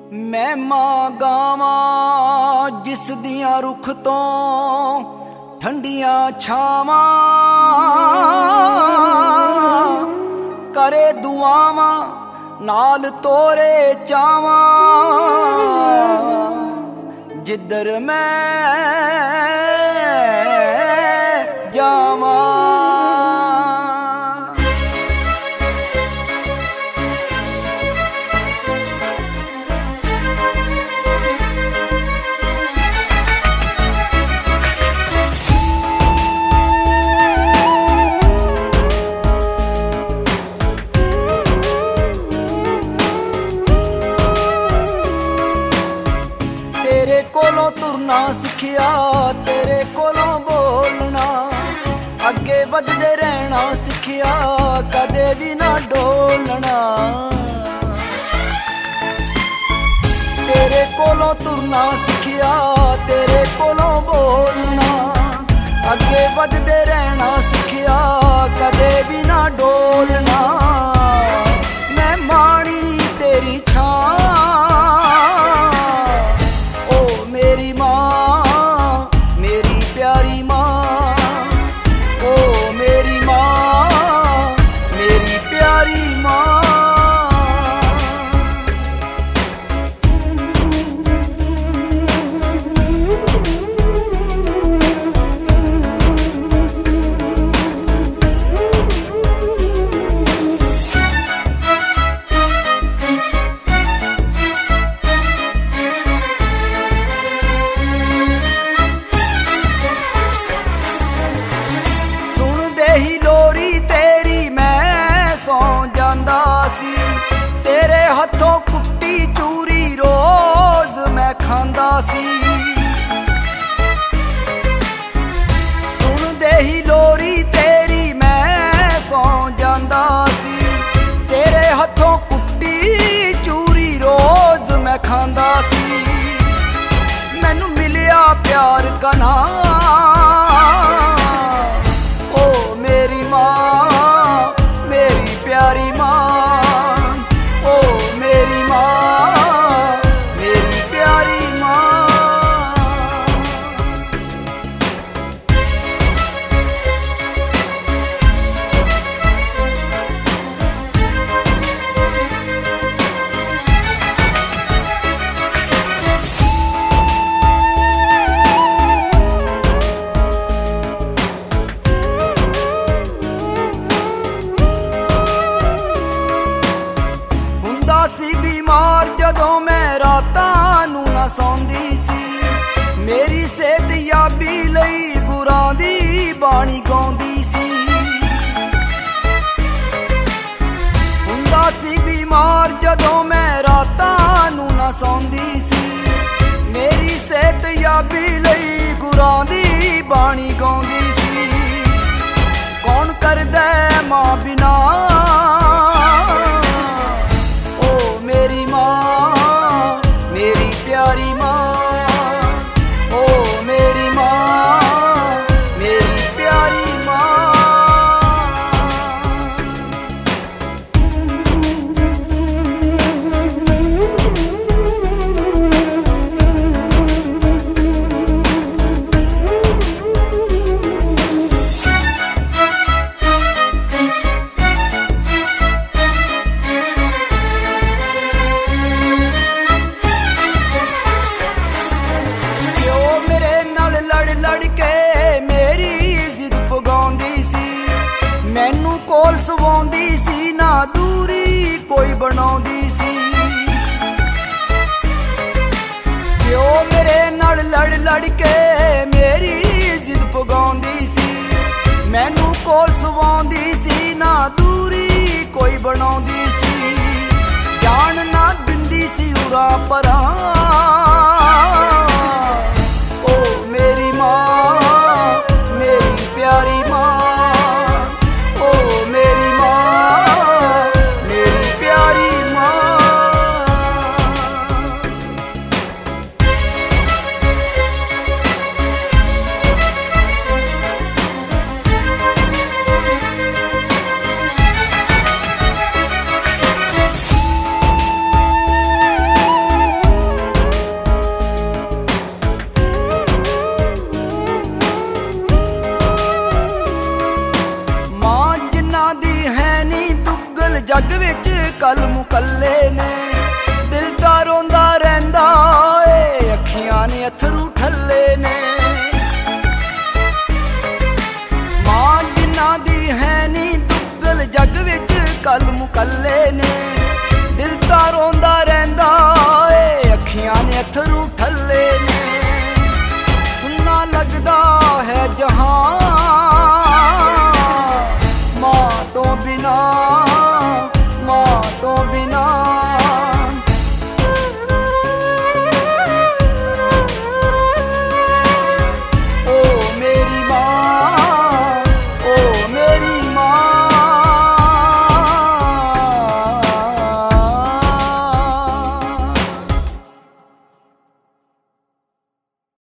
मैं मां गावां जिस दियां रुख तो ठंडियां छावां करे दुआवां नाल तोरे चावां जिधर मैं जावां। तेरे कोलों तुरना सिखिया, तेरे कोलों बोलना, अगे वधदे रहना सिखिया, कदे भी ना डोलना। तेरे कोलों तुरना सिखिया, तेरे कोलों बोलना, अगे वधदे रहना सिखिया, कदे भी ना डोलना। मैं माणी तेरी छां हथों कुट्टी चूरी रोज मैं खांदा सी। सुन दे ही लोरी तेरी मैं सौ जांदा सी। तेरे हथों कुट्टी चूरी रोज मैं खांदा सी। मैनू मिलिया प्यार कना ओ मेरी मां मेरी प्यारी मां। जदों मैं रातां नूं ना सौंदी सी, मेरी सेहत याबी लई गुरां दी बाणी गाउंदी सी। हुंदा सी बीमार जदों मैं रातां नूं ना सौंदी सी, मेरी सेहत याबी लई गुरां दी बाणी गाउंदी सी। कौन करदा मां बिना मैनू कोल सवाउंदी सी ना दूरी कोई बनाउंदी सी। क्यों मेरे नाल लड़ लड़ के मेरी जिद पगाउंदी सी। मैनू कोल सवाउंदी सी ना दूरी कोई बनाउंदी